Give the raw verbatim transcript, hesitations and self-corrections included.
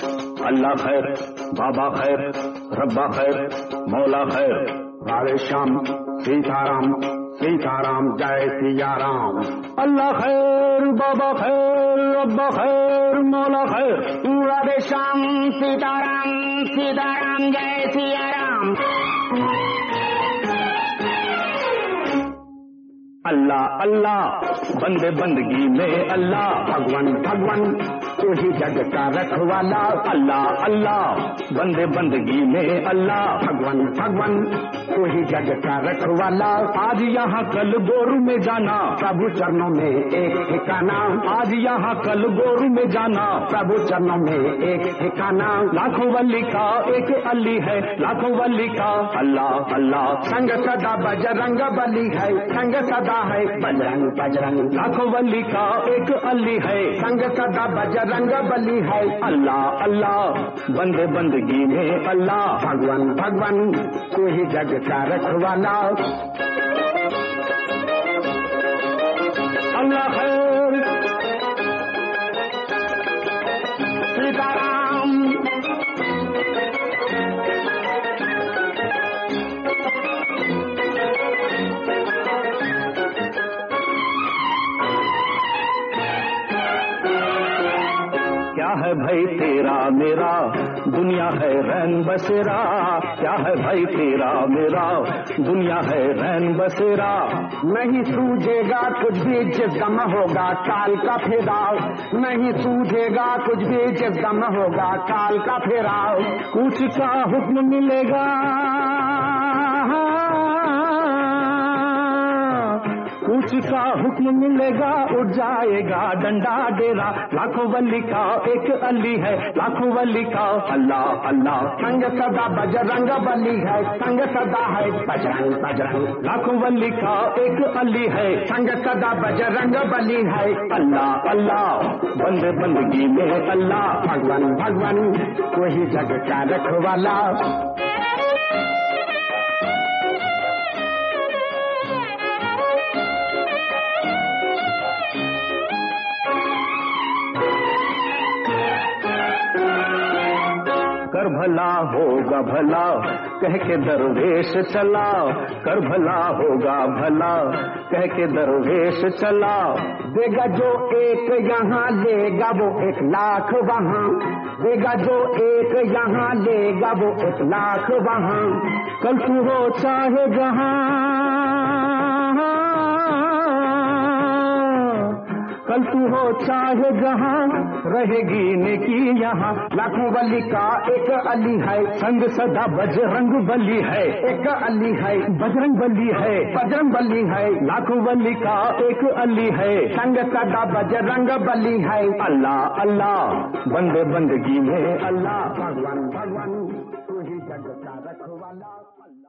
अल्लाह खैर, बाबा खैर, रब्बा खैर, मौला खैर। राधे श्याम सीताराम सीताराम जय सिया राम। अल्लाह खैर, बाबा खैर, रब्बा खैर, मौला खैर। राधे श्याम सीताराम सीताराम जय सिया राम। अल्लाह अल्लाह बंदे बंदगी में अल्लाह, भगवान भगवान तू ही जग का रखवाला। अल्लाह अल्लाह बंदे बंदगी में अल्लाह, भगवान भगवान तू ही जग का रखवाला। आज यहाँ कल गोरू में जाना, प्रभु चरणों में एक ठिकाना। आज यहाँ कल गोरू में जाना, प्रभु चरणों में एक ठिकाना। लाखों वली का एक अली है, लाखों वली का अल्लाह अल्लाह। संग सदा बजरंग बली है, संग सदा है बजरंग बजरंग। लाखों वली का एक अली है, संग सदा बजरंग बली है। अल्लाह अल्लाह बंदे बंदगी में अल्लाह, भगवान भगवान तू ही जग का रखवाला। अल्लाह खैर, सीताराम। क्या है भाई तेरा मेरा, दुनिया है रैन बसेरा। क्या है भाई तेरा मेरा, दुनिया है रैन बसेरा। नहीं सूझेगा कुछ भी जिस दम होगा काल का फेराव। नहीं सूझेगा कुछ भी जिस दम होगा काल का फेराव। कुछ का हुक्म मिलेगा, कुछ का हुक्म मिलेगा, उठ जाएगा डंडा डेरा। लाखों वली का एक अली है, लाखों वली का अल्लाह अल्लाह। संग सदा बजरंग बली है, संग सदा है बजरंग बजरंग। लाखों वली का एक अली है, संग सदा बजरंग बली है। अल्लाह अल्लाह बंदे बंदगी में अल्लाह, भगवान भगवान वही जग का रखवाला। कर भला होगा भला कह के दरवेश चला, कर भला होगा भला कह के दरवेश चला। देगा जो एक यहाँ लेगा वो एक लाख वहाँ। देगा जो एक यहाँ लेगा वो एक लाख वहाँ। कल तू हो चाहे जहाँ, कल तू हो चाहे जहाँ, रहेगी नेकी यहाँ। लाखों वली का एक अली है, संग सदा बजरंग बली है। एक अली है बजरंग बली है, बजरंग बली है। लाखों वली का एक अली है, संग सदा बजरंग बली है। अल्लाह अल्लाह बंदे बंदगी में अल्लाह, भगवान भगवान तू ही जग का रखवाला।